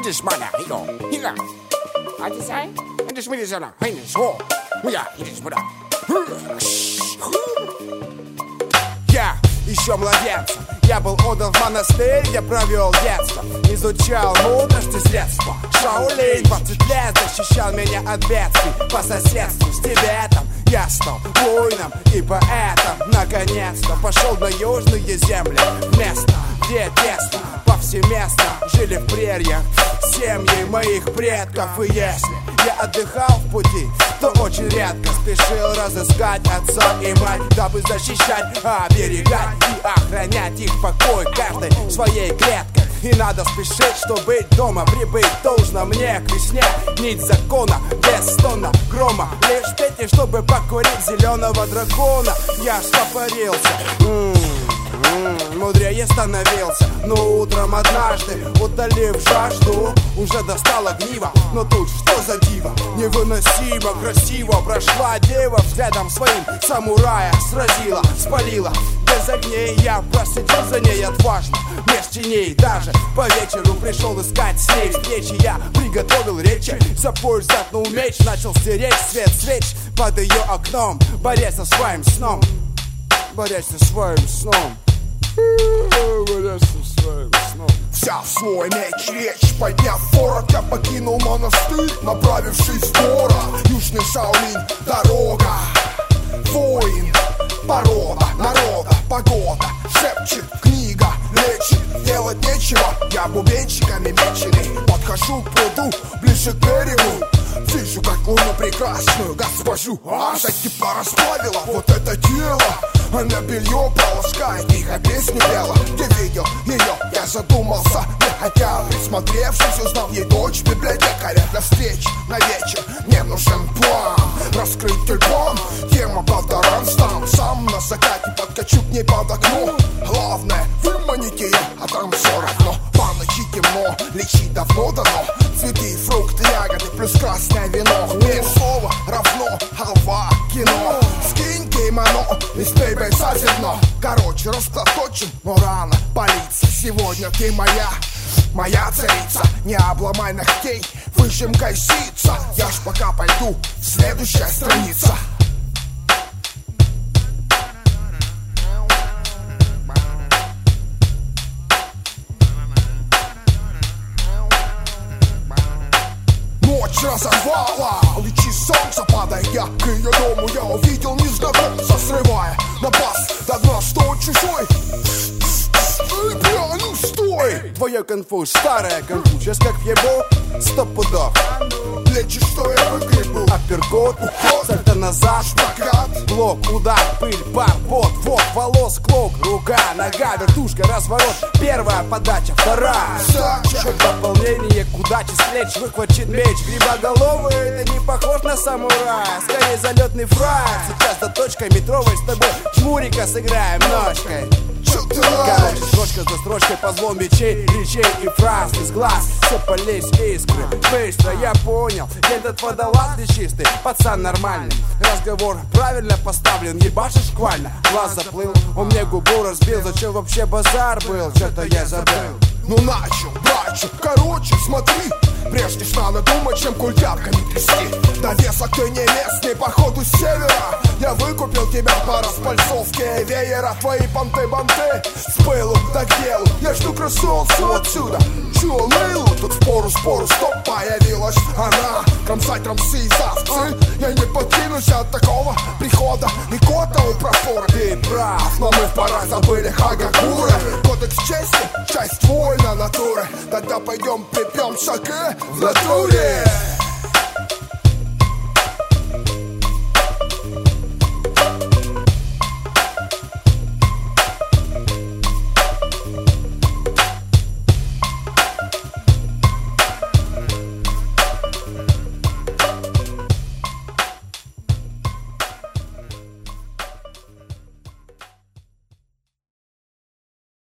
just mother, he go. What you say? I just made this on a heinous hole. Yeah, he just put up. Я еще младенцем, я был отдан в монастырь, где провел детство. Изучал мудрости средства. Шаолинь 20 лет защищал меня от бедствий. По соседству с Тибетом я стал воином и поэтом. Наконец-то пошел на южные земли, место, где тесно повсеместно жили в прерьях семьи моих предков. И если я отдыхал в пути, то очень редко спешил разыскать отца и мать, дабы защищать, оберегать и охранять их покой каждой своей клеткой. И надо спешить, чтобы быть дома, прибыть должно мне к весне. Нить закона, без стона грома, лишь петли, чтобы покурить зеленого дракона. Я стопорился, мудрее становился. Но утром однажды, утолив жажду, уже достала гнива. Но тут что за диво? Невыносимо красиво прошла дева, взглядом своим самурая сразила, спалила. Без огней я просидел за ней отважно, меж теней даже по вечеру пришел искать с ней встречи. Я приготовил речи, за пояс заткнул меч, начал стереть свет свеч под ее окном, борясь со своим сном. Борясь со своим сном. Взяв свой меч, речь, подняв ворот, я покинул монастырь, направившись в город. Южный Шаолинь, дорога, воин, порода, народа, погода, шепчет, книга, лечит, делать нечего. Я бубенчиками меченый, подхожу к пруду, ближе к берегу. Вижу, как луну прекрасную госпожу таки порасплавила вот это тело. Она белье полоскает, тихо песню пела. Где видел ее, я задумался, нехотя присмотревшись, узнал ей дочь библиотекаря. Для встреч на вечер мне нужен план. Раскрыть альбом, тема полторан. Стану сам на закате, подкачу к ней под окно. Главное, выманить ее, а там все равно. По ночи темно, лечить давно дано. Цветы, фрукты, ягоды, плюс красное вино. Мне слово равно, халва, кино. Скинь кимоно, и спей без зазерно. Короче, раскроточен, но рано палиться. Сегодня ты моя царица. Не обломай ногтей, выжимкай сица. Я ж пока пойду, следующая страница. Ночь разорвала, лучи солнца, подойдя к ее дому, я увидел незнакомца, срывая на бас до дна, что чужой. Бля, ну стой! Твоя конфуз, старая конфуз, сейчас как въебу, 100 пудов. Лечишь, что я выгребу. Апперкот, сальто назад, шпагат, блок, удар, пыль, пар, пот, вот, волос, клок, рука, нога, вертушка, разворот. Первая подача, вторая сача. Дополнение к удаче с плеч выхвачен меч. Грибоголовый, это не похож на самурая, скорее залетный фраер. Сейчас до точкой метровой с тобой чмурика сыграем ночкой. Короче, строчка за строчкой по злом мечей, речей и фраз из глаз сыпались искры. Быстро я понял, этот водолаз чистый, пацан нормальный. Разговор правильно поставлен, ебашишь шквально. Глаз заплыл, он мне губу разбил. Зачем вообще базар был, что-то я забыл. Ну начал, короче, смотри. Прежде ж надо думать, чем культяпками трясти. Довесок ты не местный, походу с севера. Я выкупил тебя по распальцовке веера. Твои понты-банты с пылу да к делу. Я жду красавцу отсюда. Чё, Лейлу? Тут впору спору, стоп, появилась она. Кромсать рамсы и завцы. Я не подкинусь от такого прихода. И кота у профора. Ты прав, но мы в пора забыли Хагакуры. Кодекс чести, часть вольна натуры. Тогда пойдем припьем саке в натуре.